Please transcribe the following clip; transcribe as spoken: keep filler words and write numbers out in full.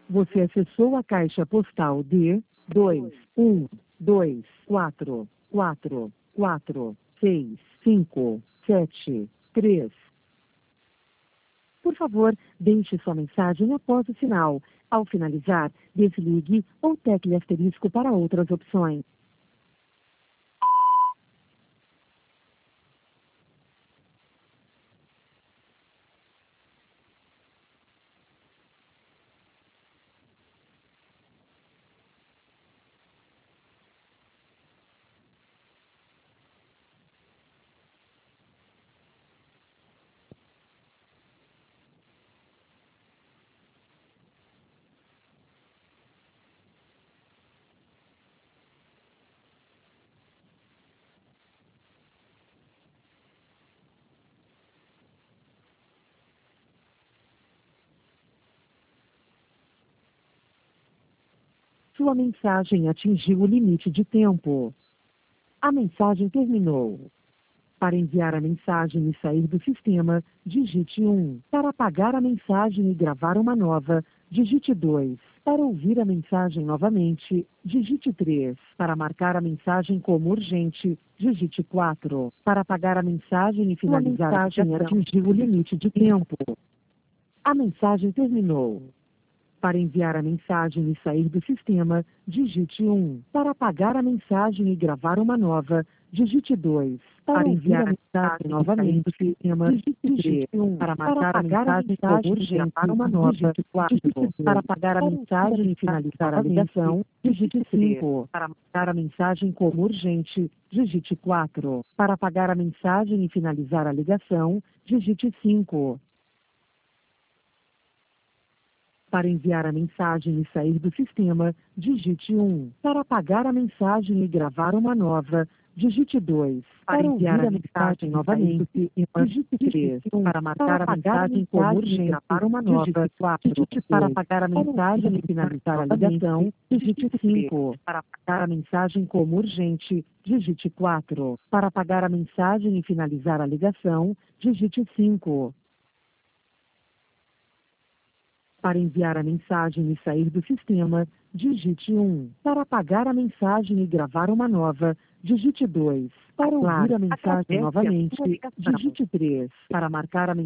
Você acessou a caixa postal D dois um dois quatro quatro quatro seis cinco sete três. Por favor, deixe sua mensagem após o sinal. Ao finalizar, desligue ou tecle asterisco para outras opções. Sua mensagem atingiu o limite de tempo. A mensagem terminou. Para enviar a mensagem e sair do sistema, digite um. Para apagar a mensagem e gravar uma nova, digite dois. Para ouvir a mensagem novamente, digite três. Para marcar a mensagem como urgente, digite quatro. Para apagar a mensagem e finalizar a mensagem atingiu o limite de tempo. A mensagem terminou. Para enviar a mensagem e sair do sistema, digite um. Para apagar a mensagem e gravar uma nova, digite dois. Para enviar a mensagem novamente do sistema, digite um. Para marcar a mensagem como urgente, uma nova, digite quatro. Para apagar a mensagem e finalizar a ligação, digite cinco. Para marcar a mensagem como urgente, digite quatro. Para apagar a mensagem e finalizar a ligação, digite cinco. Para enviar a mensagem e sair do sistema, digite um. Para apagar a mensagem e gravar uma nova, digite dois. Para enviar a mensagem novamente, digite três. Para marcar a mensagem como urgente, gravar uma nova, digite quatro. Para apagar a mensagem e finalizar a ligação, digite cinco. Para apagar a mensagem como urgente, digite quatro. Para apagar a mensagem e finalizar a ligação, digite cinco. Para enviar a mensagem e sair do sistema, digite um. Para apagar a mensagem e gravar uma nova, digite dois. Para ouvir a mensagem novamente, digite três. Para marcar a mensagem